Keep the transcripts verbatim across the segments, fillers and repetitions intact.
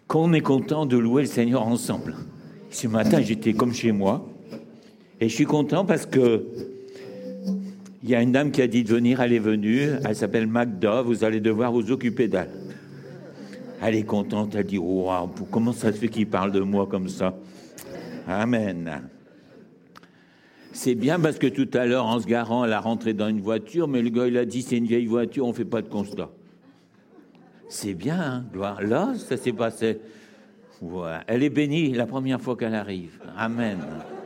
qu'on est content de louer le Seigneur ensemble. Ce matin, j'étais comme chez moi. Et je suis content parce que il y a une dame qui a dit de venir, elle est venue. Elle s'appelle Magda, vous allez devoir vous occuper d'elle. Elle est contente, elle dit, waouh, comment ça se fait qu'il parle de moi comme ça? Amen. C'est bien parce que tout à l'heure, en se garant, elle a rentré dans une voiture, mais le gars, il a dit, c'est une vieille voiture, on ne fait pas de constat. C'est bien, hein, gloire. Là, ça s'est passé. Ouais. Elle est bénie la première fois qu'elle arrive. Amen.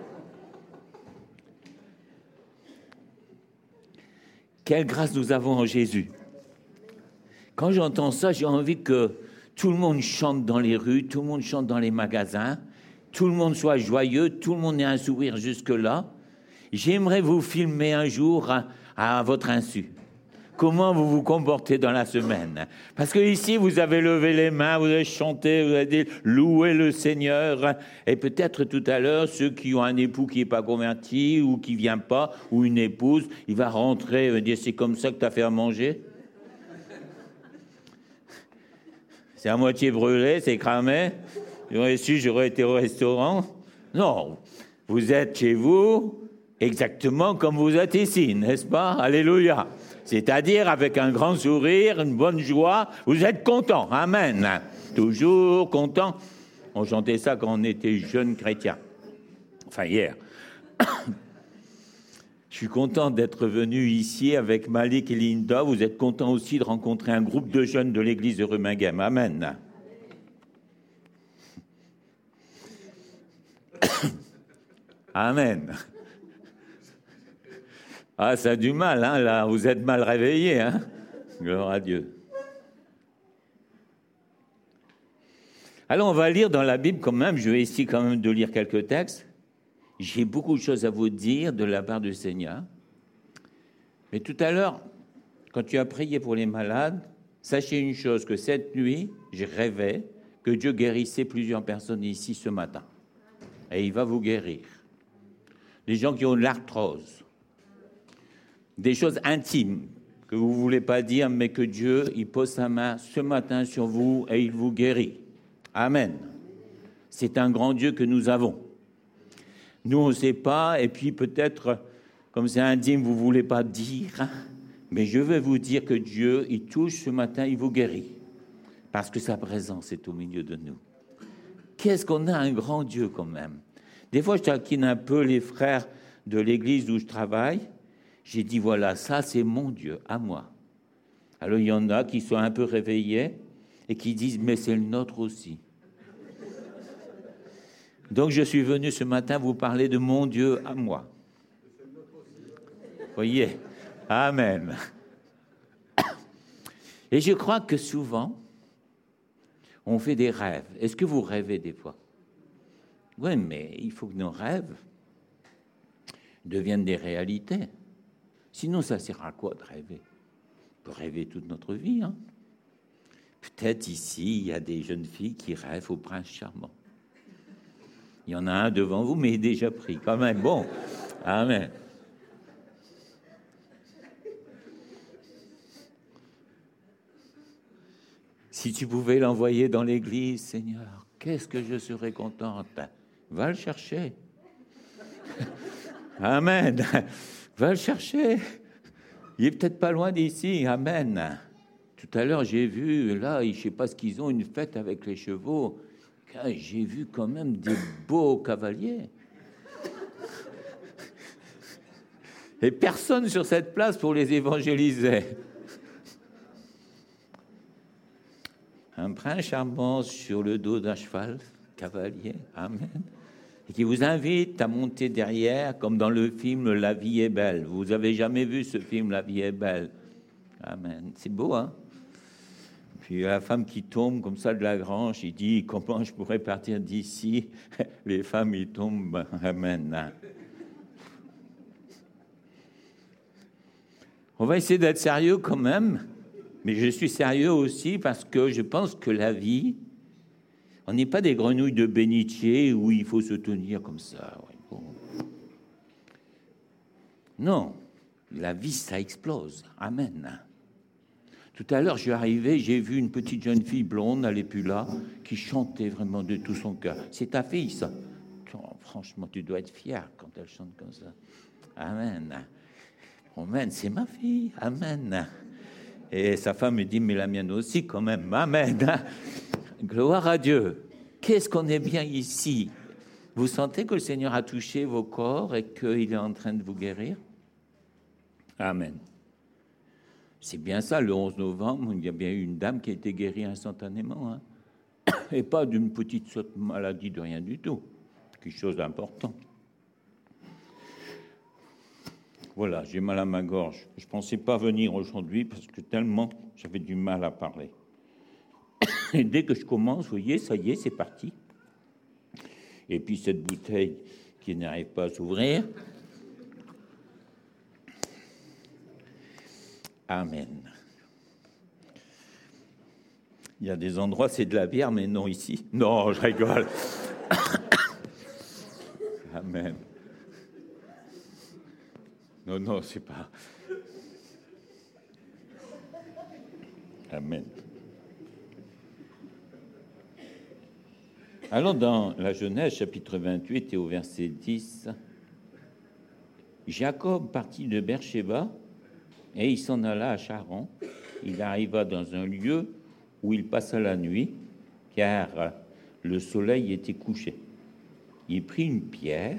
Quelle grâce nous avons en Jésus. Quand j'entends ça, j'ai envie que tout le monde chante dans les rues, tout le monde chante dans les magasins, tout le monde soit joyeux, tout le monde ait un sourire jusque-là. J'aimerais vous filmer un jour à, à votre insu. Comment vous vous comportez dans la semaine? Parce que ici, vous avez levé les mains, vous avez chanté, vous avez dit louer le Seigneur. Et peut-être tout à l'heure, ceux qui ont un époux qui n'est pas converti ou qui ne vient pas, ou une épouse, il va rentrer et dire c'est comme ça que tu as fait à manger. C'est à moitié brûlé, c'est cramé. J'aurais su, j'aurais été au restaurant. Non, vous êtes chez vous exactement comme vous êtes ici, n'est-ce pas? Alléluia. C'est-à-dire avec un grand sourire, une bonne joie, vous êtes content. Amen. Toujours content. On chantait ça quand on était jeunes chrétiens. Enfin, hier. Je suis content d'être venu ici avec Malik et Linda. Vous êtes content aussi de rencontrer un groupe de jeunes de l'église de Rumingham. Amen. Amen. Ah, ça a du mal, hein, là. Vous êtes mal réveillés, hein. Gloire à Dieu. Alors, on va lire dans la Bible quand même. Je vais essayer quand même de lire quelques textes. J'ai beaucoup de choses à vous dire de la part du Seigneur. Mais tout à l'heure, quand tu as prié pour les malades, sachez une chose, que cette nuit, je rêvais que Dieu guérissait plusieurs personnes ici ce matin. Et il va vous guérir. Des gens qui ont de l'arthrose. Des choses intimes que vous ne voulez pas dire, mais que Dieu, il pose sa main ce matin sur vous et il vous guérit. Amen. C'est un grand Dieu que nous avons. Nous, on ne sait pas, et puis peut-être, comme c'est intime, vous ne voulez pas dire, mais je vais vous dire que Dieu, il touche ce matin, il vous guérit, parce que sa présence est au milieu de nous. Qu'est-ce qu'on a un grand Dieu quand même. Des fois, je taquine un peu les frères de l'église où je travaille. J'ai dit, voilà, ça, c'est mon Dieu, à moi. Alors, il y en a qui sont un peu réveillés et qui disent, mais c'est le nôtre aussi. Donc, je suis venu ce matin vous parler de mon Dieu à moi. Vous voyez? Amen. Et je crois que souvent, on fait des rêves. Est-ce que vous rêvez des fois? Oui, mais il faut que nos rêves deviennent des réalités. Sinon, ça sert à quoi de rêver? On peut rêver toute notre vie. Hein? Peut-être ici, il y a des jeunes filles qui rêvent au prince charmant. Il y en a un devant vous, mais il est déjà pris quand même. Bon, amen. Si tu pouvais l'envoyer dans l'église, Seigneur, qu'est-ce que je serais contente. Va le chercher. Amen. Va le chercher. Il est peut-être pas loin d'ici. Amen. Tout à l'heure, j'ai vu, là, je ne sais pas ce qu'ils ont, une fête avec les chevaux. J'ai vu quand même des beaux cavaliers. Et personne sur cette place pour les évangéliser. Un prince charmant sur le dos d'un cheval, cavalier, amen, et qui vous invite à monter derrière, comme dans le film La vie est belle. Vous avez jamais vu ce film La vie est belle? Amen. C'est beau, hein? Puis la femme qui tombe comme ça de la grange, il dit, comment je pourrais partir d'ici? Les femmes, ils tombent, amen. On va essayer d'être sérieux quand même, mais je suis sérieux aussi parce que je pense que la vie, on n'est pas des grenouilles de bénitier où il faut se tenir comme ça. Ouais, bon. Non, la vie, ça explose. Amen. Tout à l'heure, je suis arrivé, j'ai vu une petite jeune fille blonde, elle n'est plus là, qui chantait vraiment de tout son cœur. C'est ta fille, ça? Oh, franchement, tu dois être fier quand elle chante comme ça. Amen. Amen, c'est ma fille. Amen. Et sa femme me dit, mais la mienne aussi, quand même. Amen. Gloire à Dieu. Qu'est-ce qu'on est bien ici. Vous sentez que le Seigneur a touché vos corps et qu'il est en train de vous guérir? Amen. C'est bien ça, le onze novembre, il y a bien eu une dame qui a été guérie instantanément. Hein, et pas d'une petite saute maladie de rien du tout. Quelque chose d'important. Voilà, j'ai mal à ma gorge. Je ne pensais pas venir aujourd'hui parce que tellement j'avais du mal à parler. Et dès que je commence, vous voyez, ça y est, c'est parti. Et puis cette bouteille qui n'arrive pas à s'ouvrir. Amen. Il y a des endroits, c'est de la bière, mais non ici. Non, je rigole. Amen. Non, non, c'est pas. Amen. Allons dans la Genèse, chapitre vingt-huit, et au verset dix. Jacob partit de Beersheba, et il s'en alla à Charan. Il arriva dans un lieu où il passa la nuit, car le soleil était couché. Il prit une pierre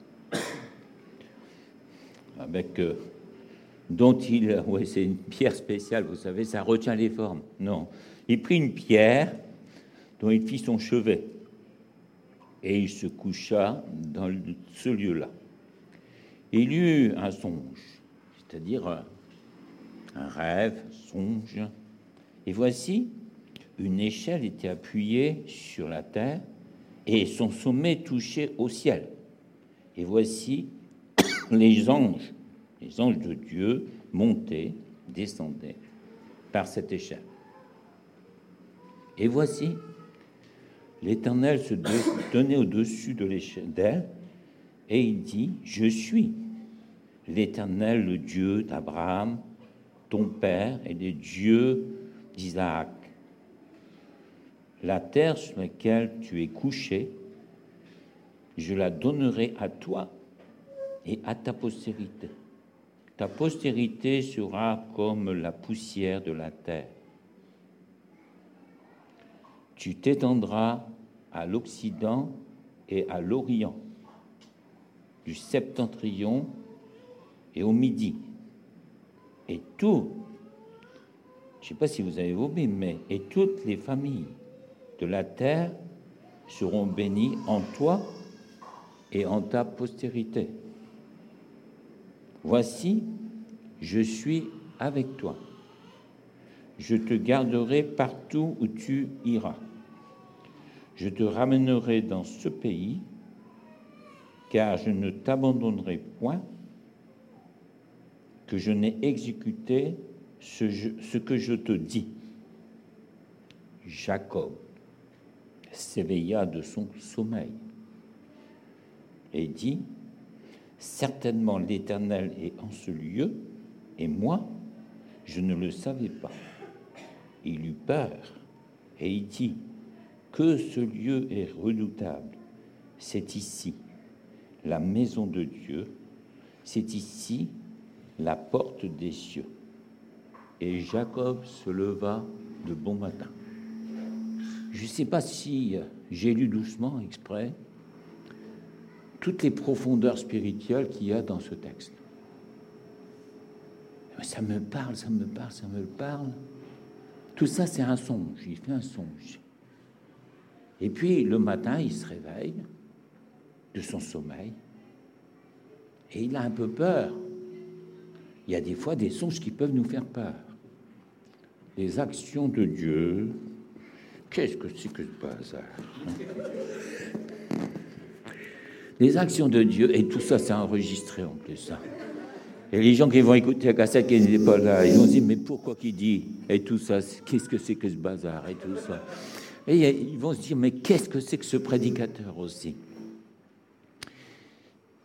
avec euh, dont il, ouais, c'est une pierre spéciale, vous savez, ça retient les formes. Non, il prit une pierre dont il fit son chevet, et il se coucha dans ce lieu-là. Il eut un songe, c'est-à-dire un, un rêve, songe, et voici, une échelle était appuyée sur la terre, et son sommet touchait au ciel. Et voici, les anges, les anges de Dieu montaient, descendaient par cette échelle. Et voici, l'Éternel se tenait au-dessus de l'échelle d'elle, et il dit, je suis l'Éternel, le Dieu d'Abraham, ton père, et le Dieu d'Isaac. La terre sur laquelle tu es couché, je la donnerai à toi et à ta postérité. Ta postérité sera comme la poussière de la terre. Tu t'étendras à l'Occident et à l'Orient, du septentrion et au Midi. Et tout, je ne sais pas si vous avez oublié, mais et toutes les familles de la terre seront bénies en toi et en ta postérité. Voici, je suis avec toi. Je te garderai partout où tu iras. Je te ramènerai dans ce pays, car je ne t'abandonnerai point, que je n'ai exécuté ce, je, ce que je te dis. Jacob s'éveilla de son sommeil et dit, certainement l'Éternel est en ce lieu, et moi, je ne le savais pas. Il eut peur, et il dit, que ce lieu est redoutable. C'est ici la maison de Dieu, c'est ici la porte des cieux. Et Jacob se leva de bon matin. Je ne sais pas si j'ai lu doucement, exprès, toutes les profondeurs spirituelles qu'il y a dans ce texte. Ça me parle, ça me parle, ça me parle. Tout ça, c'est un songe. Il fait un songe. Et puis, le matin, il se réveille de son sommeil et il a un peu peur. Il y a des fois des songes qui peuvent nous faire peur. Les actions de Dieu, qu'est-ce que c'est que ce bazar, hein? Les actions de Dieu, et tout ça, c'est enregistré en plus. Ça. Et les gens qui vont écouter la cassette qui n'étaient pas là, ils vont se dire, mais pourquoi qu'il dit, et tout ça, qu'est-ce que c'est que ce bazar, et tout ça. Et ils vont se dire, mais qu'est-ce que c'est que ce prédicateur aussi?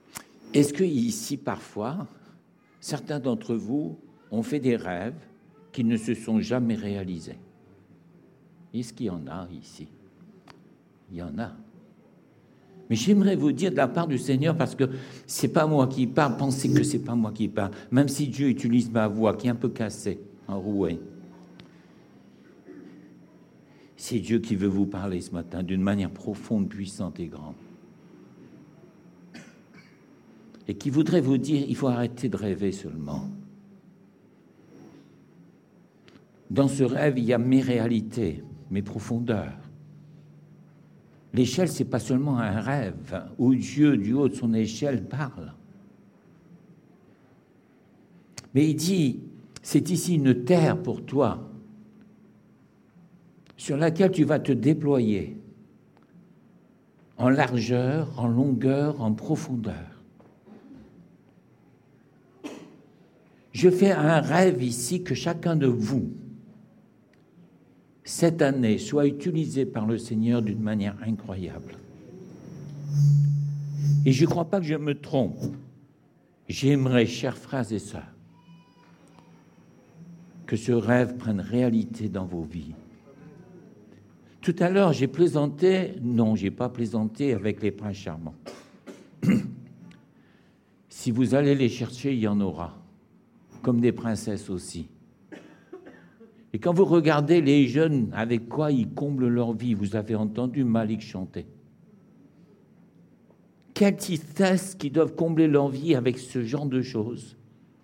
Est-ce que ici, parfois, certains d'entre vous ont fait des rêves qui ne se sont jamais réalisés. Est-ce qu'il y en a ici? Il y en a. Mais j'aimerais vous dire de la part du Seigneur, parce que c'est pas moi qui parle, pensez que c'est pas moi qui parle, même si Dieu utilise ma voix qui est un peu cassée, enrouée. C'est Dieu qui veut vous parler ce matin d'une manière profonde, puissante et grande. Et qui voudrait vous dire, il faut arrêter de rêver seulement. Dans ce rêve, il y a mes réalités, mes profondeurs. L'échelle, ce n'est pas seulement un rêve où Dieu, du haut de son échelle, parle. Mais il dit, c'est ici une terre pour toi, sur laquelle tu vas te déployer en largeur, en longueur, en profondeur. Je fais un rêve ici que chacun de vous, cette année, soit utilisé par le Seigneur d'une manière incroyable. Et je ne crois pas que je me trompe. J'aimerais, chers frères et sœurs, que ce rêve prenne réalité dans vos vies. Tout à l'heure, j'ai plaisanté. Non, je n'ai pas plaisanté avec les princes charmants. Si vous allez les chercher, il y en aura. Comme des princesses aussi. Et quand vous regardez les jeunes, avec quoi ils comblent leur vie, vous avez entendu Malik chanter. Quelle tristesse qu'ils doivent combler leur vie avec ce genre de choses.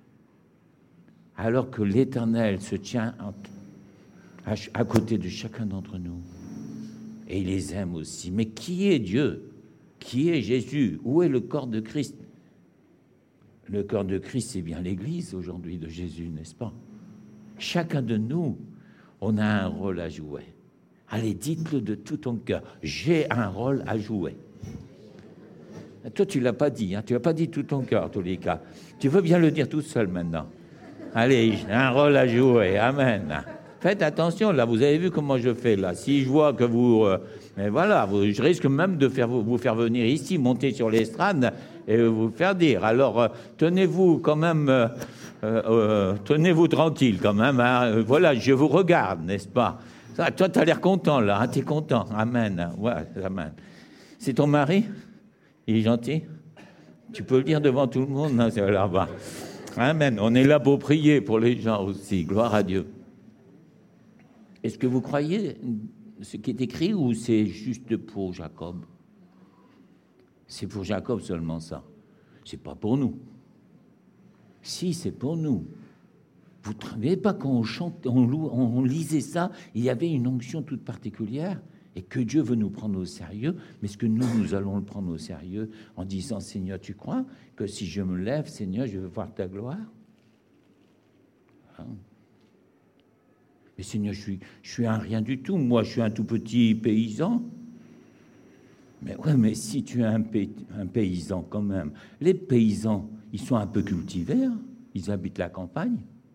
Alors que l'Éternel se tient à côté de chacun d'entre nous. Et il les aime aussi. Mais qui est Dieu? Qui est Jésus? Où est le corps de Christ? Le corps de Christ, c'est bien l'Église aujourd'hui de Jésus, n'est-ce pas? Chacun de nous, on a un rôle à jouer. Allez, dites-le de tout ton cœur. J'ai un rôle à jouer. Toi, tu ne l'as pas dit. Hein, tu ne l'as pas dit tout ton cœur, en tous les cas. Tu veux bien le dire tout seul maintenant. Allez, j'ai un rôle à jouer. Amen. Faites attention, là, vous avez vu comment je fais, là. Si je vois que vous... Euh, mais voilà, vous, je risque même de faire, vous, vous faire venir ici, monter sur l'estrade et vous faire dire. Alors, euh, tenez-vous quand même... Euh, Euh, euh, tenez-vous tranquille quand même, hein. Voilà, je vous regarde, n'est-ce pas? Ça, toi, tu as l'air content là, hein, tu es content, amen, ouais, amen. C'est ton mari? Il est gentil? Tu peux le dire devant tout le monde, hein, c'est là-bas. Amen, on est là pour prier pour les gens aussi, gloire à Dieu. Est-ce que vous croyez ce qui est écrit ou c'est juste pour Jacob? C'est pour Jacob seulement ça, c'est pas pour nous. Si, c'est pour nous. Vous ne trouvez pas quand on, chante, on, loue, on lisait ça, il y avait une onction toute particulière et que Dieu veut nous prendre au sérieux, mais est-ce que nous, nous allons le prendre au sérieux en disant, Seigneur, tu crois que si je me lève, Seigneur, je veux voir ta gloire? Hein? Mais Seigneur, je suis, je suis un rien du tout, moi, je suis un tout petit paysan. Mais ouais, mais si tu es un, pay, un paysan quand même, les paysans, ils sont un peu cultivés, hein, ils habitent la campagne.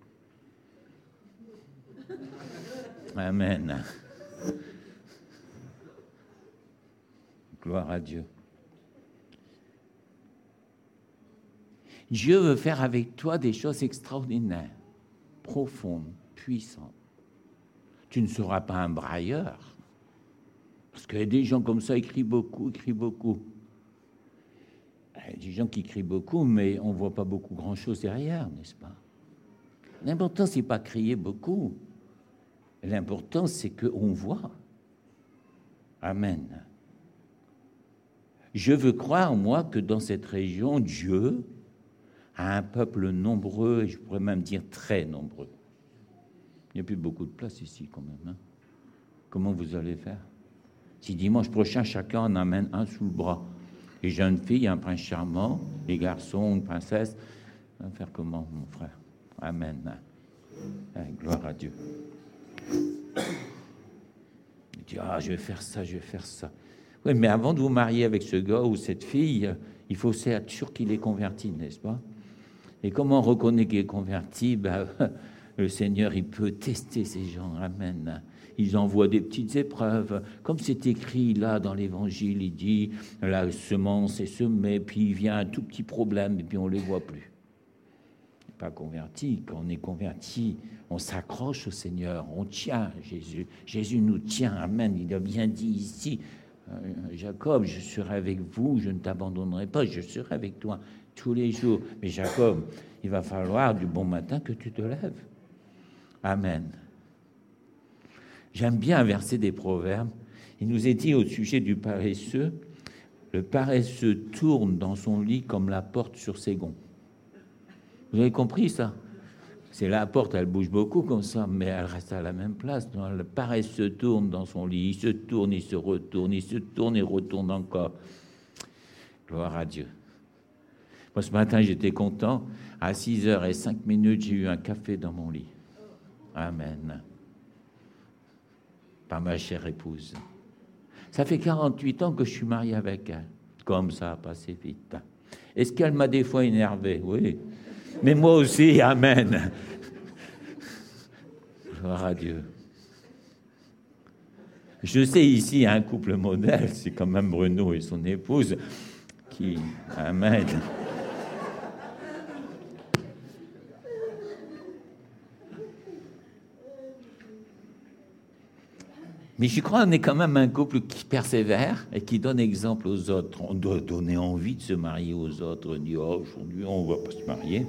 Amen. Gloire à Dieu. Dieu veut faire avec toi des choses extraordinaires, profondes, puissantes. Tu ne seras pas un brailleur. Parce qu'il y a des gens comme ça, ils crient beaucoup, ils crient beaucoup. Il y a des gens qui crient beaucoup, mais on ne voit pas beaucoup grand-chose derrière, n'est-ce pas? L'important, ce n'est pas crier beaucoup. L'important, c'est qu'on voit. Amen. Je veux croire, moi, que dans cette région, Dieu a un peuple nombreux, et je pourrais même dire très nombreux. Il n'y a plus beaucoup de place ici, quand même. Hein? Comment vous allez faire? Si dimanche prochain, chacun en amène un sous le bras, les jeunes filles, un prince charmant, les garçons, une princesse, on va faire comment, mon frère? Amen. Ah, gloire à Dieu. Il dit, ah, je vais faire ça, je vais faire ça. Oui, mais avant de vous marier avec ce gars ou cette fille, il faut être sûr qu'il est converti, n'est-ce pas? Et comment on reconnaît qu'il est converti? Ben, le Seigneur, il peut tester ces gens. Amen. Ils envoient des petites épreuves. Comme c'est écrit là dans l'Évangile, il dit, la semence est semée, puis il vient un tout petit problème, et puis on ne les voit plus. pas converti. Quand on est converti, on s'accroche au Seigneur, on tient Jésus. Jésus nous tient, amen. Il a bien dit ici, euh, Jacob, je serai avec vous, je ne t'abandonnerai pas, je serai avec toi tous les jours. Mais Jacob, il va falloir du bon matin que tu te lèves. Amen. J'aime bien un verset des Proverbes. Il nous est dit au sujet du paresseux, le paresseux tourne dans son lit comme la porte sur ses gonds. Vous avez compris ça? C'est la porte, elle bouge beaucoup comme ça, mais elle reste à la même place. Le paresseux tourne dans son lit, il se tourne, il se retourne, il se tourne et retourne encore. Gloire à Dieu. Moi, ce matin, j'étais content. À six heures cinq minutes, j'ai eu un café dans mon lit. Amen. Par ma chère épouse. Ça fait quarante-huit ans que je suis marié avec elle. Comme ça a passé vite. Est-ce qu'elle m'a des fois énervé? Oui. Mais moi aussi, amen. Gloire à Dieu. Je sais ici, il y a un couple modèle, c'est quand même Bruno et son épouse qui, amen. Mais je crois qu'on est quand même un couple qui persévère et qui donne exemple aux autres. On doit donner envie de se marier aux autres. On dit, oh, aujourd'hui, on ne va pas se marier.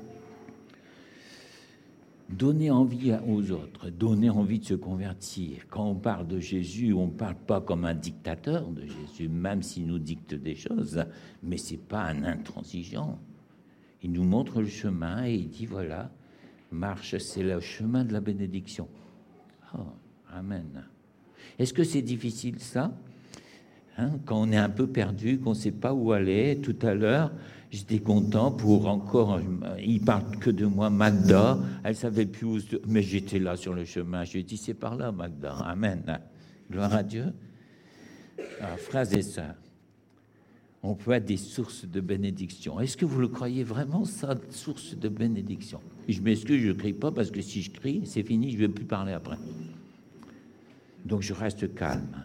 Donner envie aux autres, donner envie de se convertir. Quand on parle de Jésus, on ne parle pas comme un dictateur de Jésus, même s'il nous dicte des choses, mais ce n'est pas un intransigeant. Il nous montre le chemin et il dit, voilà, marche, c'est le chemin de la bénédiction. Oh, amen. Est-ce que c'est difficile, ça, hein, quand on est un peu perdu, qu'on ne sait pas où aller? Tout à l'heure, j'étais content pour encore... Il ne parle que de moi, Magda. Elle ne savait plus où... Mais j'étais là sur le chemin. Je lui ai dit, c'est par là, Magda. Amen. Gloire à Dieu. Alors, frères et sœurs, on peut être des sources de bénédiction. Est-ce que vous le croyez vraiment, ça, source de bénédiction? Je m'excuse, je ne crie pas, parce que si je crie, c'est fini, je ne vais plus parler après. Donc, je reste calme.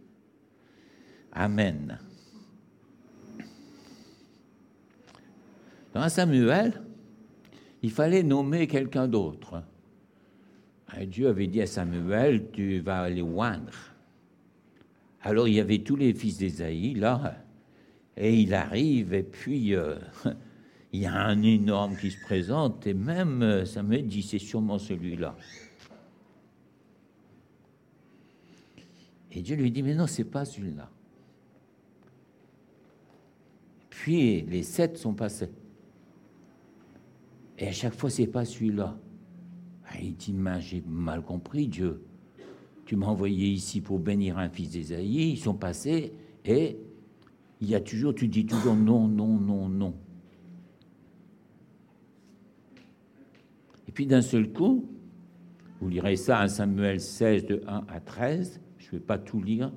Amen. Dans Samuel, il fallait nommer quelqu'un d'autre. Et Dieu avait dit à Samuel, tu vas aller oindre. Alors, il y avait tous les fils d'Ésaïe, là, et il arrive, et puis, euh, il y a un énorme qui se présente, et même Samuel dit, c'est sûrement celui-là. Et Dieu lui dit, mais non, c'est pas celui-là. Puis les sept sont passés. Et à chaque fois, c'est pas celui-là. Et il dit, mais j'ai mal compris, Dieu. Tu m'as envoyé ici pour bénir un fils d'Ésaïe, ils sont passés, et il y a toujours, tu dis toujours non, non, non, non. Et puis d'un seul coup, vous lirez ça à Samuel seize, de un à treize, je ne vais pas tout lire.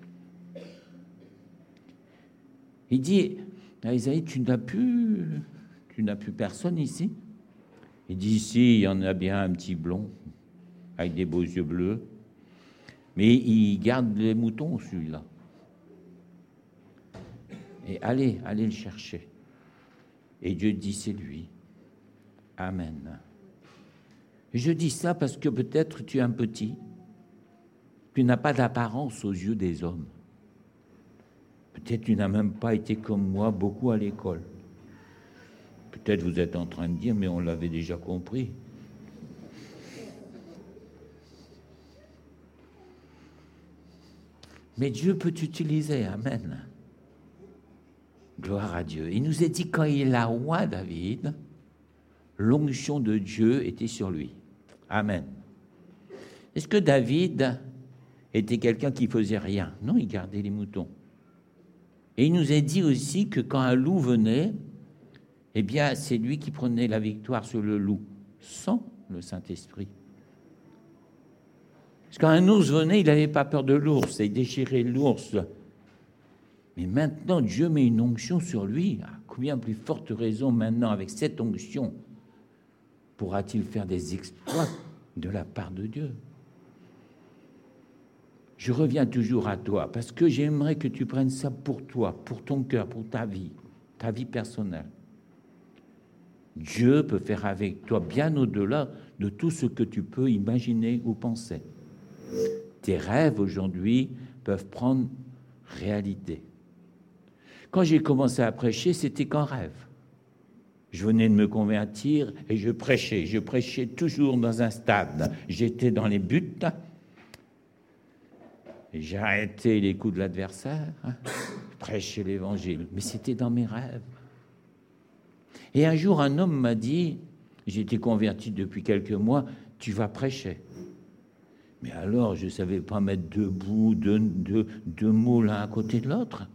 Il dit à Isaïe, tu n'as plus, tu n'as plus personne ici? Il dit, ici, il y en a bien un petit blond, avec des beaux yeux bleus, mais il garde les moutons, celui-là. Et allez, allez le chercher. Et Dieu dit, c'est lui. Amen. Je dis ça parce que peut-être tu es un petit, tu n'as pas d'apparence aux yeux des hommes. Peut-être tu n'as même pas été comme moi beaucoup à l'école. Peut-être vous êtes en train de dire, mais on l'avait déjà compris. Mais Dieu peut t'utiliser, amen. Gloire à Dieu. Il nous est dit quand il a roi David, l'onction de Dieu était sur lui. Amen. Est-ce que David était quelqu'un qui faisait rien? Non, il gardait les moutons. Et il nous a dit aussi que quand un loup venait, eh bien, c'est lui qui prenait la victoire sur le loup, sans le Saint-Esprit. Parce que quand un ours venait, il n'avait pas peur de l'ours, il déchirait l'ours. Mais maintenant, Dieu met une onction sur lui. À combien plus forte raison maintenant, avec cette onction, pourra-t-il faire des exploits de la part de Dieu? Je reviens toujours à toi, parce que j'aimerais que tu prennes ça pour toi, pour ton cœur, pour ta vie, ta vie personnelle. Dieu peut faire avec toi bien au-delà de tout ce que tu peux imaginer ou penser. Tes rêves aujourd'hui peuvent prendre réalité. Quand j'ai commencé à prêcher, c'était qu'en rêve. Je venais de me convertir et je prêchais. Je prêchais toujours dans un stade. J'étais dans les buts. Et j'ai arrêté les coups de l'adversaire. Je prêchais l'évangile. Mais c'était dans mes rêves. Et un jour, un homme m'a dit, j'étais converti depuis quelques mois, tu vas prêcher. Mais alors, je ne savais pas mettre deux bouts, deux, deux, deux mots l'un à côté de l'autre.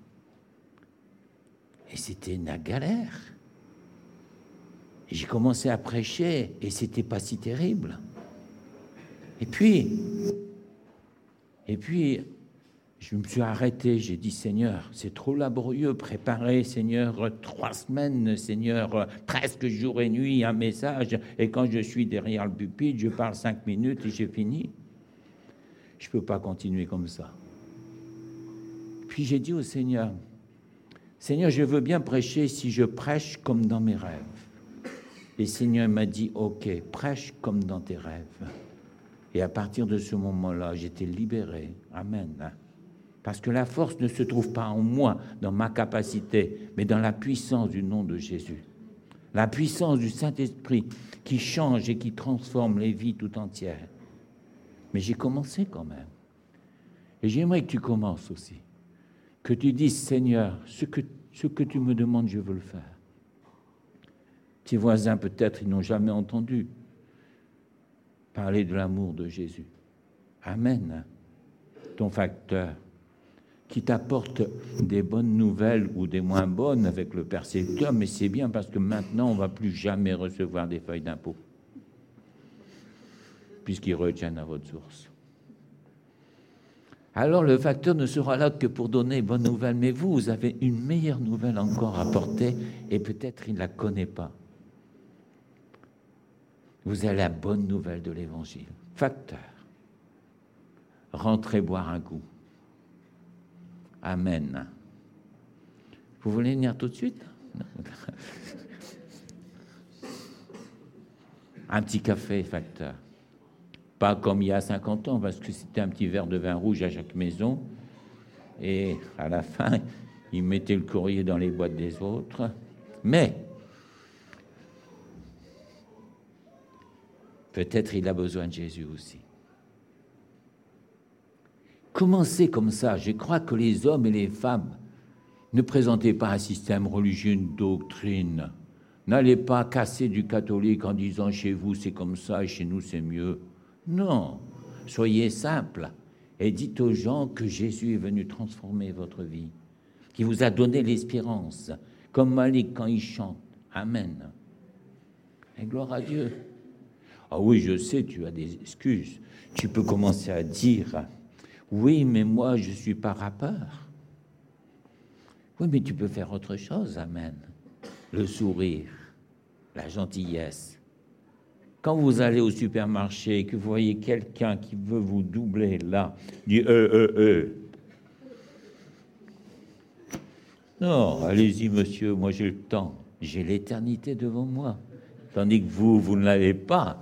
Et c'était une galère. Et j'ai commencé à prêcher et c'était pas si terrible. Et puis, et puis, je me suis arrêté. J'ai dit, Seigneur, c'est trop laborieux, préparer, Seigneur, trois semaines, Seigneur, presque jour et nuit, un message. Et quand je suis derrière le pupitre, je parle cinq minutes et j'ai fini. Je peux pas continuer comme ça. Puis j'ai dit au Seigneur, Seigneur, je veux bien prêcher si je prêche comme dans mes rêves. Et le Seigneur m'a dit, ok, prêche comme dans tes rêves. Et à partir de ce moment-là, j'étais libéré. Amen. Parce que la force ne se trouve pas en moi, dans ma capacité, mais dans la puissance du nom de Jésus. La puissance du Saint-Esprit qui change et qui transforme les vies tout entières. Mais j'ai commencé quand même. Et j'aimerais que tu commences aussi. Que tu dises, Seigneur, ce que, ce que tu me demandes, je veux le faire. Tes voisins, peut-être, ils n'ont jamais entendu parler de l'amour de Jésus. Amen. Ton facteur, qui t'apporte des bonnes nouvelles ou des moins bonnes avec le percepteur, mais c'est bien parce que maintenant, on ne va plus jamais recevoir des feuilles d'impôt, puisqu'ils retiennent à votre source. Alors, le facteur ne sera là que pour donner bonnes nouvelles, mais vous, vous avez une meilleure nouvelle encore à porter, et peut-être il ne la connaît pas. Vous avez la bonne nouvelle de l'Évangile. Facteur, rentrez boire un coup. Amen. Vous voulez venir tout de suite? Un petit café, facteur. Pas comme il y a cinquante ans, parce que c'était un petit verre de vin rouge à chaque maison. Et à la fin, ils mettaient le courrier dans les boîtes des autres. Mais peut-être il a besoin de Jésus aussi. Commencez comme ça. Je crois que les hommes et les femmes ne présentez pas un système religieux, une doctrine. N'allez pas casser du catholique en disant chez vous c'est comme ça et chez nous c'est mieux. Non, soyez simple et dites aux gens que Jésus est venu transformer votre vie, qui vous a donné l'espérance, comme Malik quand il chante. Amen. Et gloire à Dieu. Ah oui, je sais, tu as des excuses. Tu peux commencer à dire, oui, mais moi, je ne suis pas rappeur. Oui, mais tu peux faire autre chose, amen. Le sourire, la gentillesse. Quand vous allez au supermarché et que vous voyez quelqu'un qui veut vous doubler là, dit euh, euh, euh. Non, allez-y, monsieur, moi j'ai le temps. J'ai l'éternité devant moi. Tandis que vous, vous ne l'avez pas.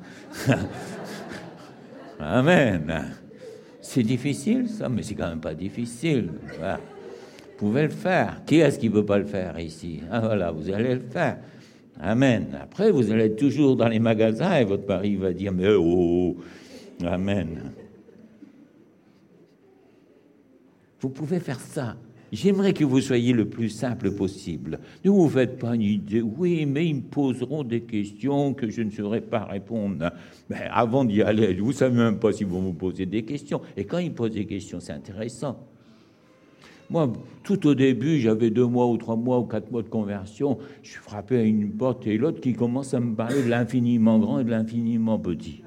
Amen. C'est difficile, ça, mais c'est quand même pas difficile. Voilà. Vous pouvez le faire. Qui est-ce qui ne peut pas le faire ici? Ah voilà, vous allez le faire. Amen. Après, vous allez être toujours dans les magasins et votre mari va dire, mais oh, oh. Amen. Vous pouvez faire ça. J'aimerais que vous soyez le plus simple possible. Ne vous faites pas une idée. Oui, mais ils me poseront des questions que je ne saurais pas répondre. Mais avant d'y aller, vous ne savez même pas s'ils vont vous poser des questions. Et quand ils posent des questions, c'est intéressant. Moi, tout au début, j'avais deux mois ou trois mois ou quatre mois de conversion. Je suis frappé à une porte et l'autre qui commence à me parler de l'infiniment grand et de l'infiniment petit.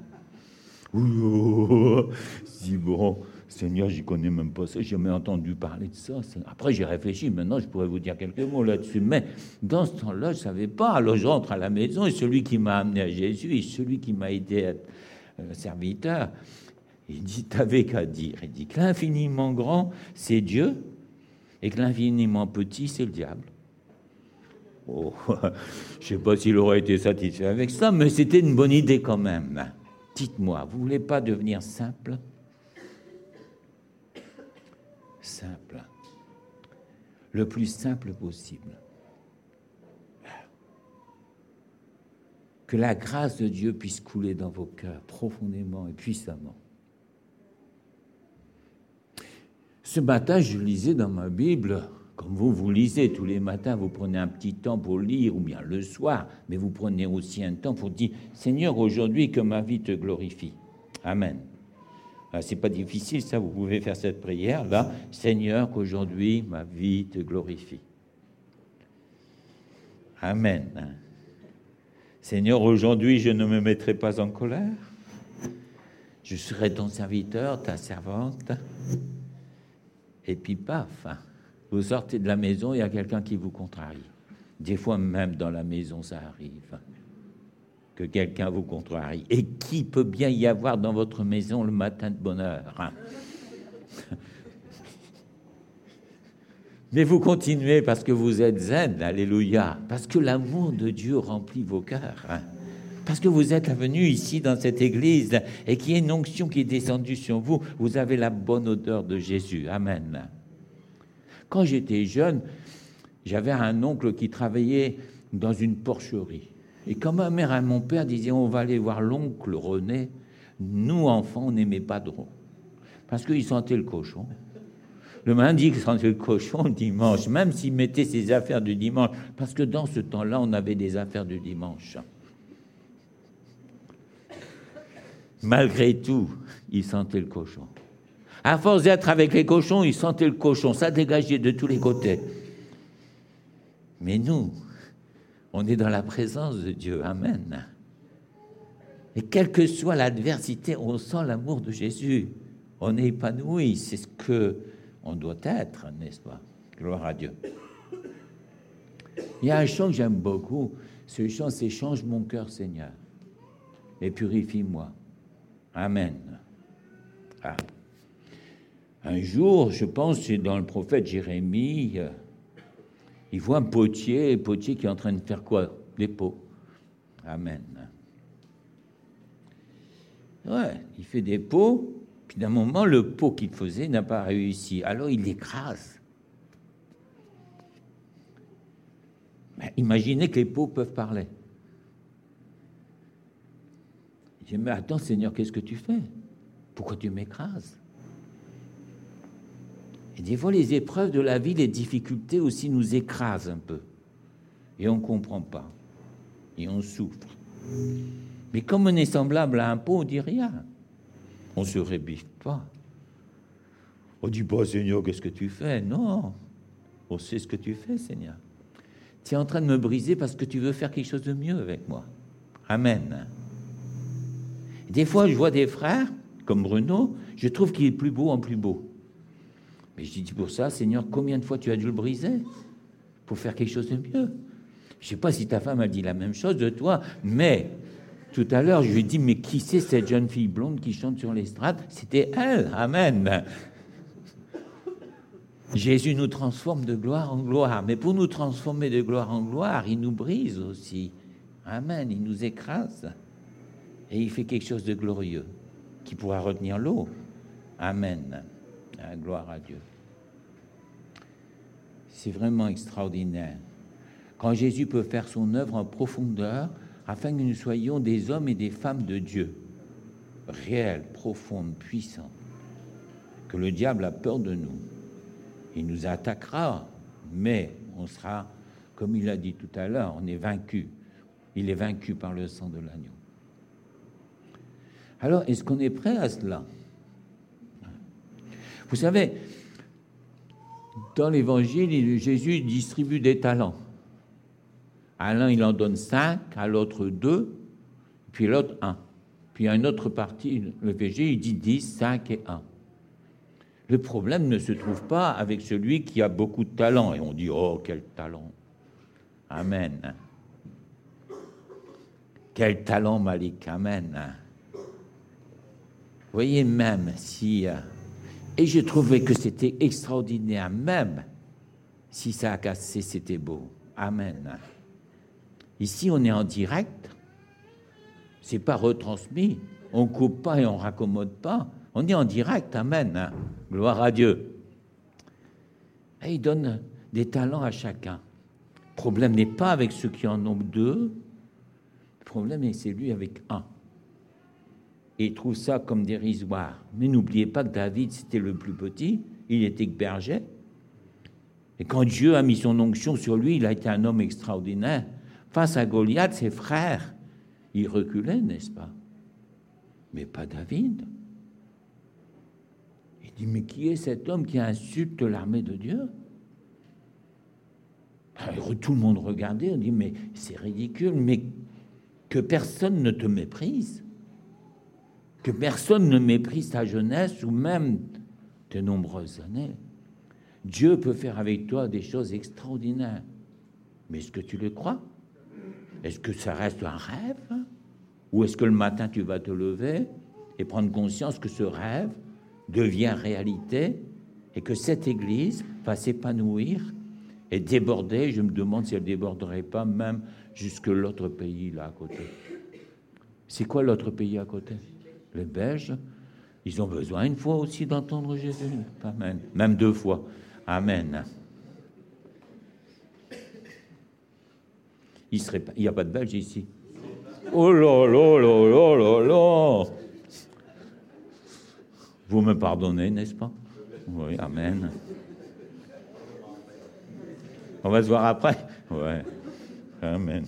Ouh, si bon... Seigneur, j'y connais même pas ça, j'ai jamais entendu parler de ça. Après, j'ai réfléchi, maintenant, je pourrais vous dire quelques mots là-dessus. Mais dans ce temps-là, je ne savais pas. Alors, je rentre à la maison et celui qui m'a amené à Jésus et celui qui m'a aidé à être euh, serviteur, il dit, t'avais qu'à dire. Il dit que l'infiniment grand, c'est Dieu et que l'infiniment petit, c'est le diable. Oh, je ne sais pas s'il aurait été satisfait avec ça, mais c'était une bonne idée quand même. Dites-moi, vous ne voulez pas devenir simple? Simple. Le plus simple possible. Que la grâce de Dieu puisse couler dans vos cœurs profondément et puissamment. Ce matin, je lisais dans ma Bible, comme vous, vous lisez tous les matins, vous prenez un petit temps pour lire, ou bien le soir, mais vous prenez aussi un temps pour dire « Seigneur, aujourd'hui, que ma vie te glorifie. » Amen. Ah, c'est pas difficile, ça, vous pouvez faire cette prière, là. « Seigneur, qu'aujourd'hui, ma vie te glorifie. » Amen. Seigneur, aujourd'hui, je ne me mettrai pas en colère. Je serai ton serviteur, ta servante. Et puis, paf, vous sortez de la maison, il y a quelqu'un qui vous contrarie. Des fois, même dans la maison, ça arrive que quelqu'un vous contrarie. Et qui peut bien y avoir dans votre maison le matin de bonne heure, hein? Mais vous continuez parce que vous êtes zen, alléluia, parce que l'amour de Dieu remplit vos cœurs, hein? Parce que vous êtes venu ici dans cette église et qu'il y a une onction qui est descendue sur vous, vous avez la bonne odeur de Jésus. Amen. Quand j'étais jeune, j'avais un oncle qui travaillait dans une porcherie. Et quand ma mère et mon père disaient « on va aller voir l'oncle René », nous, enfants, on n'aimait pas trop, parce qu'il sentait le cochon. Le lundi, il sentait le cochon le dimanche, même s'il mettait ses affaires du dimanche, parce que dans ce temps-là, on avait des affaires du dimanche. Malgré tout, il sentait le cochon. À force d'être avec les cochons, il sentait le cochon, ça dégageait de tous les côtés. Mais nous, on est dans la présence de Dieu, amen. Et quelle que soit l'adversité, on sent l'amour de Jésus. On est épanoui, c'est ce que on doit être, n'est-ce pas? Gloire à Dieu. Il y a un chant que j'aime beaucoup. Ce chant, c'est « Change mon cœur, Seigneur, et purifie-moi. » Amen. Ah. Un jour, je pense, c'est dans le prophète Jérémie, euh, il voit un potier, un potier qui est en train de faire quoi? Des pots. Amen. Ouais, il fait des pots, puis d'un moment, le pot qu'il faisait n'a pas réussi. Alors, il l'écrase. Mais imaginez que les pots peuvent parler. Je dis, mais attends, Seigneur, qu'est-ce que tu fais? Pourquoi tu m'écrases? Et des fois, les épreuves de la vie, les difficultés aussi nous écrasent un peu. Et on ne comprend pas. Et on souffre. Mais comme on est semblable à un pot, on ne dit rien. On ne se rébiffe pas. On ne dit pas, Seigneur, qu'est-ce que tu fais? Non. On sait ce que tu fais, Seigneur. Tu es en train de me briser parce que tu veux faire quelque chose de mieux avec moi. Amen. Des fois, je vois des frères, comme Bruno, je trouve qu'il est plus beau en plus beau. Mais je dis pour ça, Seigneur, combien de fois tu as dû le briser pour faire quelque chose de mieux? Je ne sais pas si ta femme a dit la même chose de toi, mais tout à l'heure, je lui ai dit, mais qui c'est cette jeune fille blonde qui chante sur l'estrade? C'était elle, amen. Jésus nous transforme de gloire en gloire, mais pour nous transformer de gloire en gloire, il nous brise aussi. Amen, il nous écrase. Et il fait quelque chose de glorieux qui pourra retenir l'eau. Amen. Ah, gloire à Dieu. C'est vraiment extraordinaire. Quand Jésus peut faire son œuvre en profondeur, afin que nous soyons des hommes et des femmes de Dieu, réels, profondes, puissants, que le diable a peur de nous. Il nous attaquera, mais on sera, comme il a dit tout à l'heure, on est vaincu. Il est vaincu par le sang de l'agneau. Alors, est-ce qu'on est prêt à cela? Vous savez, dans l'Évangile, Jésus distribue des talents. À l'un, il en donne cinq, à l'autre deux, puis l'autre un. Puis à une autre partie, l'Évangile, il dit dix, cinq et un. Le problème ne se trouve pas avec celui qui a beaucoup de talents. Et on dit, oh, quel talent. Amen. Quel talent, Malik. Amen. Vous voyez, même si... Et je trouvais que c'était extraordinaire, même si ça a cassé, c'était beau. Amen. Ici, on est en direct. C'est pas retransmis. On coupe pas et on raccommode pas. On est en direct. Amen. Hein. Gloire à Dieu. Et il donne des talents à chacun. Le problème n'est pas avec ceux qui en ont deux. Le problème, c'est lui avec un. Et il trouve ça comme dérisoire. Mais n'oubliez pas que David, c'était le plus petit. Il était que berger. Et quand Dieu a mis son onction sur lui, il a été un homme extraordinaire. Face à Goliath, ses frères, ils reculaient, n'est-ce pas? Mais pas David. Il dit, mais qui est cet homme qui insulte l'armée de Dieu? Alors, tout le monde regardait, on dit, mais c'est ridicule, mais que personne ne te méprise, que personne ne méprise ta jeunesse ou même tes nombreuses années. Dieu peut faire avec toi des choses extraordinaires. Mais est-ce que tu le crois? Est-ce que ça reste un rêve? Ou est-ce que le matin tu vas te lever et prendre conscience que ce rêve devient réalité et que cette Église va s'épanouir et déborder? Je me demande si elle ne déborderait pas même jusque l'autre pays là à côté. C'est quoi l'autre pays à côté? Les Belges. Ils ont besoin une fois aussi d'entendre Jésus. Amen. Même deux fois. Amen. Il serait pas, il n'y a pas de Belge ici. Oh là là là là là là. Vous me pardonnez, n'est-ce pas? Oui, amen. On va se voir après. Ouais. Amen.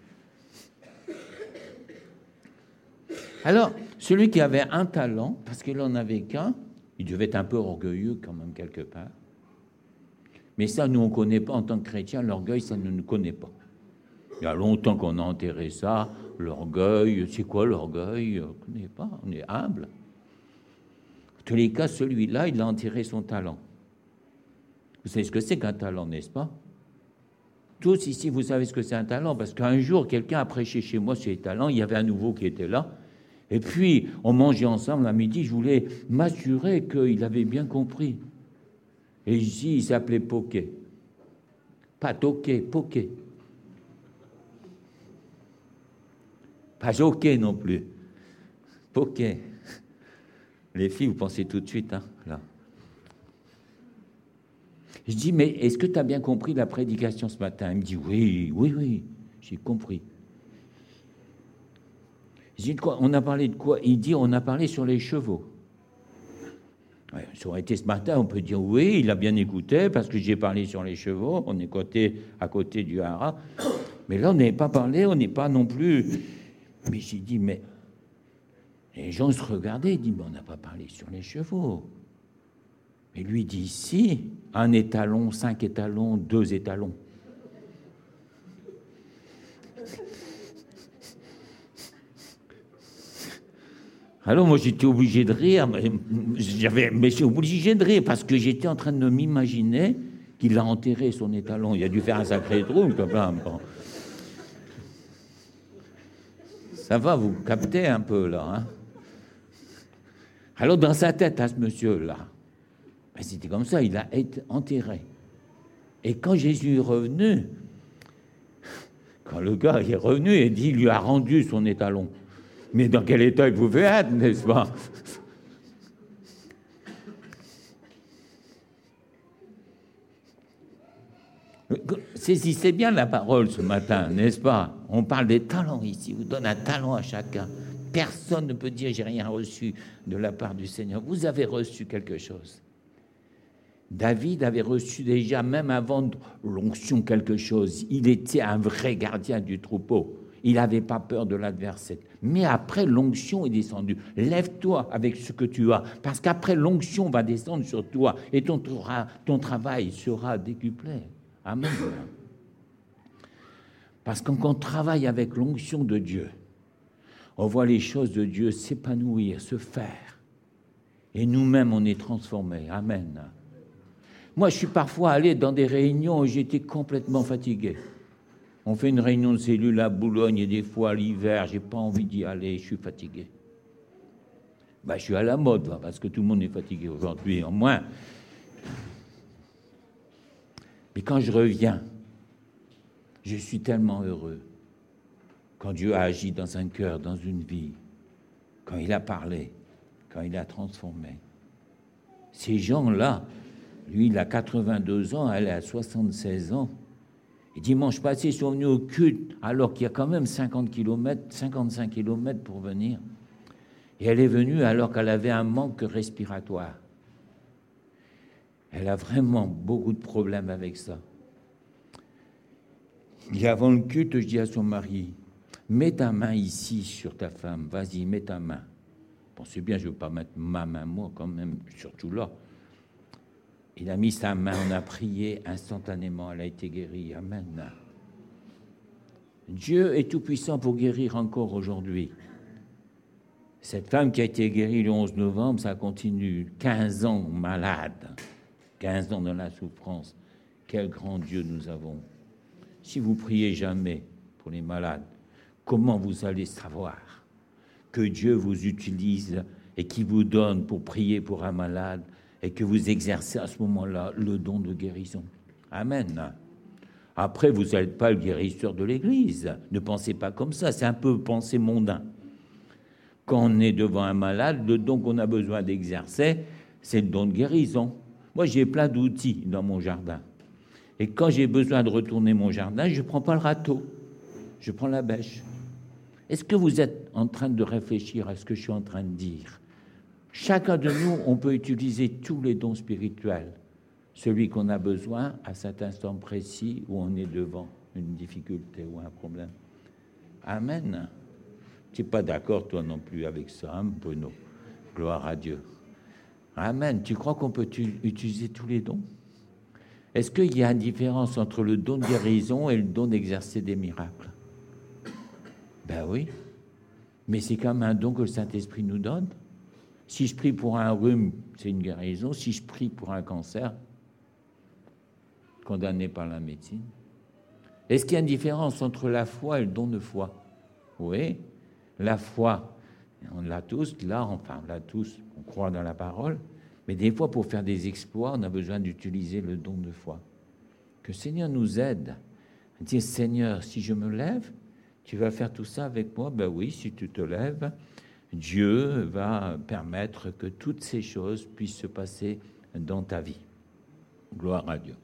Alors, celui qui avait un talent, parce qu'il n'en avait qu'un, il devait être un peu orgueilleux quand même quelque part. Mais ça, nous, on ne connaît pas en tant que chrétien. L'orgueil, ça ne nous connaît pas. Il y a longtemps qu'on a enterré ça. L'orgueil, c'est quoi l'orgueil? On ne connaît pas, on est humble. En tous les cas, celui-là, il a enterré son talent. Vous savez ce que c'est qu'un talent, n'est-ce pas? Tous ici, vous savez ce que c'est un talent, parce qu'un jour, quelqu'un a prêché chez moi sur les talents, il y avait un nouveau qui était là, et puis on mangeait ensemble à midi, je voulais m'assurer qu'il avait bien compris. Et ici, il s'appelait Poké. Pas Toqué, Poké. Pas Joké non plus. Poké. Les filles, vous pensez tout de suite, hein, là. Je dis, mais est-ce que tu as bien compris la prédication ce matin? Il me dit, oui, oui, oui, j'ai compris. Je dis, quoi? On a parlé de quoi? Il dit, on a parlé sur les chevaux. Ouais, ça aurait été ce matin, on peut dire, oui, il a bien écouté, parce que j'ai parlé sur les chevaux, on est côté, à côté du hara. Mais là, on n'est pas parlé, on n'est pas non plus... Mais j'ai dit, mais... Les gens se regardaient, ils disent, mais on n'a pas parlé sur les chevaux. Et lui dit, si, un étalon, cinq étalons, deux étalons. Alors moi, j'étais obligé de rire, mais, j'avais, mais j'étais obligé de rire, parce que j'étais en train de m'imaginer qu'il a enterré son étalon. Il a dû faire un sacré trou, comme ça. Bon. Ça va, vous captez un peu, là, hein? Alors, dans sa tête, à ce monsieur-là, ben, c'était comme ça, il a été enterré. Et quand Jésus est revenu, quand le gars est revenu et dit, il lui a rendu son étalon. Mais dans quel état il pouvait être, n'est-ce pas? Saisissez bien la parole ce matin, n'est-ce pas? On parle des talents ici, on donne un talent à chacun. Personne ne peut dire « j'ai rien reçu de la part du Seigneur ». Vous avez reçu quelque chose. David avait reçu déjà, même avant l'onction, quelque chose. Il était un vrai gardien du troupeau. Il n'avait pas peur de l'adversaire. Mais après, l'onction est descendue. Lève-toi avec ce que tu as, parce qu'après, l'onction va descendre sur toi et ton, ton travail sera décuplé. Amen. Parce que quand on travaille avec l'onction de Dieu, on voit les choses de Dieu s'épanouir, se faire. Et nous-mêmes, on est transformés. Amen. Moi, je suis parfois allé dans des réunions où j'étais complètement fatigué. On fait une réunion de cellules à Boulogne et des fois l'hiver, j'ai pas envie d'y aller, je suis fatigué. Ben, je suis à la mode, là, parce que tout le monde est fatigué aujourd'hui, en moins. Mais quand je reviens, je suis tellement heureux. quand Dieu a agi dans un cœur, dans une vie, quand il a parlé, quand il a transformé. Ces gens-là, lui, il a quatre-vingt-deux ans, elle a soixante-seize ans. Et dimanche passé, ils sont venus au culte, alors qu'il y a quand même cinquante kilomètres, cinquante-cinq kilomètres pour venir. Et elle est venue alors qu'elle avait un manque respiratoire. Elle a vraiment beaucoup de problèmes avec ça. Et avant le culte, je dis à son mari, mets ta main ici sur ta femme, vas-y, mets ta main. Pensez bien, je ne veux pas mettre ma main, moi, quand même, surtout là. Il a mis sa main, on a prié, instantanément, elle a été guérie. Amen. Dieu est tout-puissant pour guérir encore aujourd'hui. Cette femme qui a été guérie le onze novembre, ça continue. quinze ans malade, quinze ans dans la souffrance. Quel grand Dieu nous avons. Si vous priez jamais pour les malades, comment vous allez savoir que Dieu vous utilise et qu'il vous donne pour prier pour un malade et que vous exercez à ce moment-là le don de guérison? Amen. Après, vous n'êtes pas le guérisseur de l'Église. Ne pensez pas comme ça. C'est un peu penser mondain. Quand on est devant un malade, le don qu'on a besoin d'exercer, c'est le don de guérison. Moi, j'ai plein d'outils dans mon jardin. Et quand j'ai besoin de retourner mon jardin, je ne prends pas le râteau. Je prends la bêche. Est-ce que vous êtes en train de réfléchir à ce que je suis en train de dire? Chacun de nous, on peut utiliser tous les dons spirituels. Celui qu'on a besoin à cet instant précis où on est devant une difficulté ou un problème. Amen. Tu n'es pas d'accord, toi non plus, avec ça, hein, Bruno? Gloire à Dieu. Amen. Tu crois qu'on peut utiliser tous les dons? Est-ce qu'il y a une différence entre le don de guérison et le don d'exercer des miracles? Ben oui. Mais c'est comme un don que le Saint-Esprit nous donne. Si je prie pour un rhume, c'est une guérison. Si je prie pour un cancer, condamné par la médecine. Est-ce qu'il y a une différence entre la foi et le don de foi? Oui, la foi, on l'a tous, là, enfin, on l'a tous, on croit dans la parole, mais des fois, pour faire des exploits, on a besoin d'utiliser le don de foi. Que le Seigneur nous aide à dire, Seigneur, si je me lève, tu vas faire tout ça avec moi? Ben oui, si tu te lèves, Dieu va permettre que toutes ces choses puissent se passer dans ta vie. Gloire à Dieu.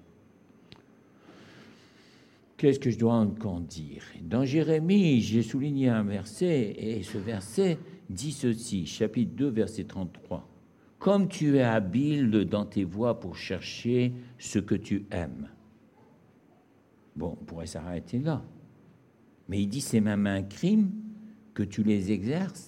Qu'est-ce que je dois encore dire? Dans Jérémie, j'ai souligné un verset, et ce verset dit ceci, chapitre deux, verset trente-trois. « Comme tu es habile dans tes voies pour chercher ce que tu aimes. » Bon, on pourrait s'arrêter là. Mais il dit, c'est même un crime que tu les exerces.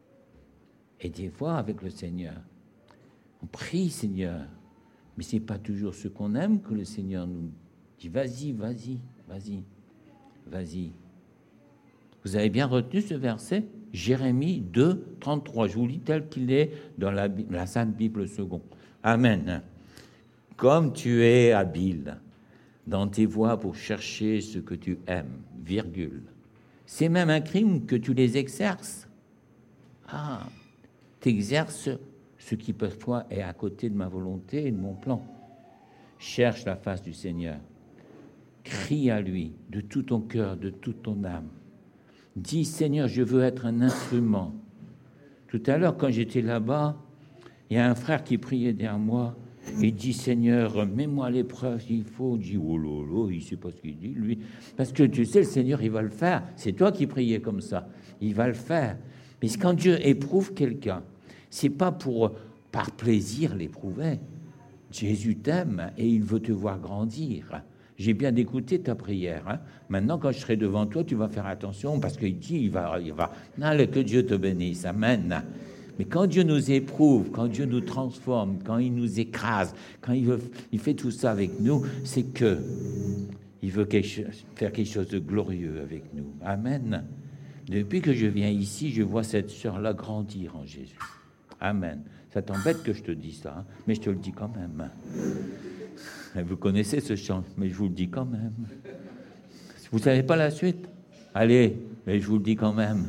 Et des fois, avec le Seigneur, on prie, Seigneur, mais ce n'est pas toujours ce qu'on aime que le Seigneur nous dit, vas-y, vas-y. Vas-y, vas-y. Vous avez bien retenu ce verset? Jérémie deux, trente-trois. Je vous lis tel qu'il est dans la, la Sainte Bible seconde. Amen. Comme tu es habile dans tes voies pour chercher ce que tu aimes, virgule. C'est même un crime que tu les exerces. Ah, tu exerces ce qui parfois est à côté de ma volonté et de mon plan. Cherche la face du Seigneur. Crie à lui de tout ton cœur, de toute ton âme. Dis, Seigneur, je veux être un instrument. Tout à l'heure, quand j'étais là-bas, il y a un frère qui priait derrière moi. Il dit, Seigneur, mets-moi à l'épreuve s'il faut. Je dis, oh là là, il ne sait pas ce qu'il dit, lui. Parce que tu sais, le Seigneur, il va le faire. C'est toi qui priais comme ça. Il va le faire. Mais quand Dieu éprouve quelqu'un, ce n'est pas pour, par plaisir l'éprouver. Jésus t'aime et il veut te voir grandir. J'ai bien écouté ta prière. Hein. Maintenant, quand je serai devant toi, tu vas faire attention parce qu'il dit, il va, il va. Allez, que Dieu te bénisse. Amen. Mais quand Dieu nous éprouve, quand Dieu nous transforme, quand il nous écrase, quand il, veut, il fait tout ça avec nous, c'est que il veut quelque chose, faire quelque chose de glorieux avec nous. Amen. Depuis que je viens ici, je vois cette sœur-là grandir en Jésus. Amen. Ça t'embête que je te dise ça, hein, mais je te le dis quand même. Vous connaissez ce chant, mais je vous le dis quand même. Vous ne savez pas la suite? Allez, mais je vous le dis quand même.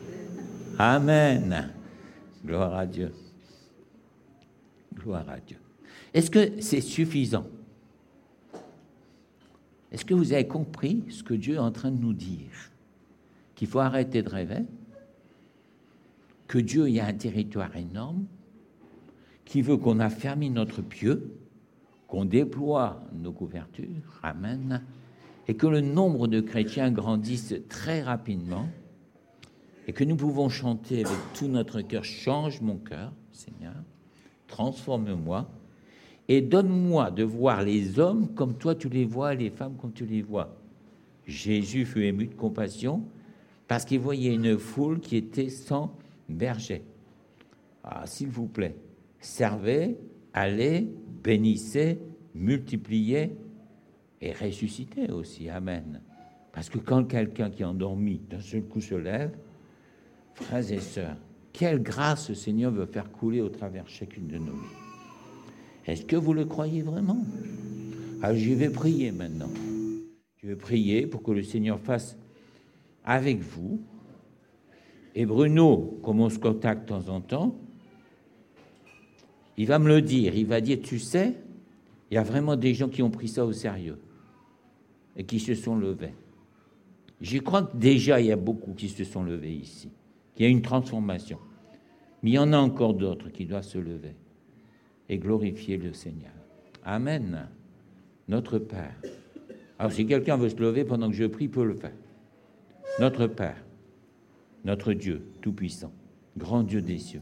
Amen. Gloire à Dieu. Gloire à Dieu. Est-ce que c'est suffisant? Est-ce que vous avez compris ce que Dieu est en train de nous dire? qu'il faut arrêter de rêver, que Dieu y a un territoire énorme, qui veut qu'on affermisse notre pieu, qu'on déploie nos couvertures, amen, et que le nombre de chrétiens grandisse très rapidement, et que nous pouvons chanter avec tout notre cœur, change mon cœur, Seigneur, transforme-moi, et donne-moi de voir les hommes comme toi tu les vois, les femmes comme tu les vois. Jésus fut ému de compassion parce qu'il voyait une foule qui était sans berger. Ah, s'il vous plaît, servez, allez, bénissez, multipliez et ressuscitez aussi. Amen. Parce que quand quelqu'un qui est endormi d'un seul coup se lève, frères et sœurs, quelle grâce le Seigneur veut faire couler au travers chacune de nos vies. Est-ce que vous le croyez vraiment? Alors, je vais prier maintenant. Je vais prier pour que le Seigneur fasse avec vous. Et Bruno, comme on se contacte de temps en temps, il va me le dire. Il va dire, tu sais, il y a vraiment des gens qui ont pris ça au sérieux et qui se sont levés. Je crois que déjà, il y a beaucoup qui se sont levés ici, qu'il y a une transformation. Mais il y en a encore d'autres qui doivent se lever et glorifier le Seigneur. Amen. Notre Père. Alors, si quelqu'un veut se lever pendant que je prie, peut le faire. Notre Père, notre Dieu Tout-Puissant, grand Dieu des cieux.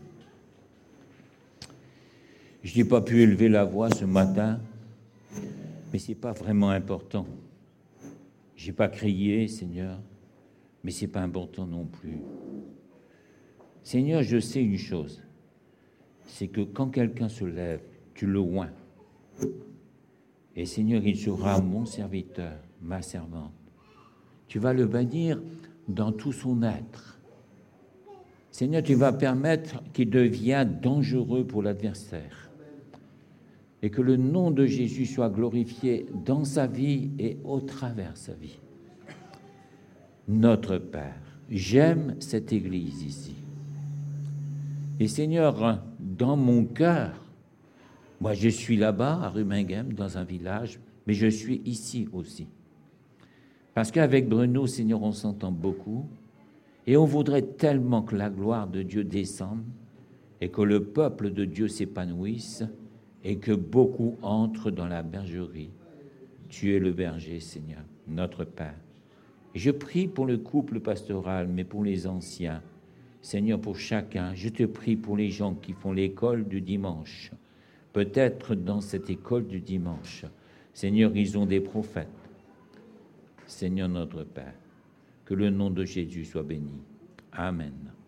Je n'ai pas pu élever la voix ce matin, mais ce n'est pas vraiment important. Je n'ai pas crié, Seigneur, mais ce n'est pas important non plus. Seigneur, je sais une chose, c'est que quand quelqu'un se lève, tu le oins. Et Seigneur, il sera mon serviteur, ma servante. Tu vas le bénir dans tout son être. Seigneur, tu vas permettre qu'il devienne dangereux pour l'adversaire. Et que le nom de Jésus soit glorifié dans sa vie et au travers sa vie. Notre Père, j'aime cette église ici. Et Seigneur, dans mon cœur, moi je suis là-bas à Rumingham, dans un village, mais je suis ici aussi. Parce qu'avec Bruno, Seigneur, on s'entend beaucoup, et on voudrait tellement que la gloire de Dieu descende, et que le peuple de Dieu s'épanouisse, et que beaucoup entrent dans la bergerie. Tu es le berger, Seigneur, notre Père. Et je prie pour le couple pastoral, mais pour les anciens, Seigneur, pour chacun. Je te prie pour les gens qui font l'école du dimanche. Peut-être dans cette école du dimanche, Seigneur, ils ont des prophètes. Seigneur notre Père, que le nom de Jésus soit béni. Amen.